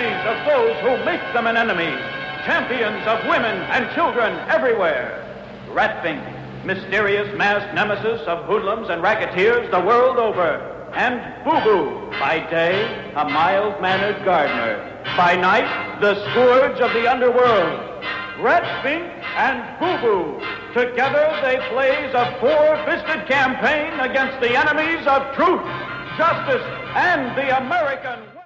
enemies of those who make them an enemy, champions of women and children everywhere. Ratfink, mysterious masked nemesis of hoodlums and racketeers the world over. And Boo Boo, by day, a mild-mannered gardener. By night, the scourge of the underworld. Ratfink and Boo Boo. Together they blaze a four-fisted campaign against the enemies of truth, justice, and the American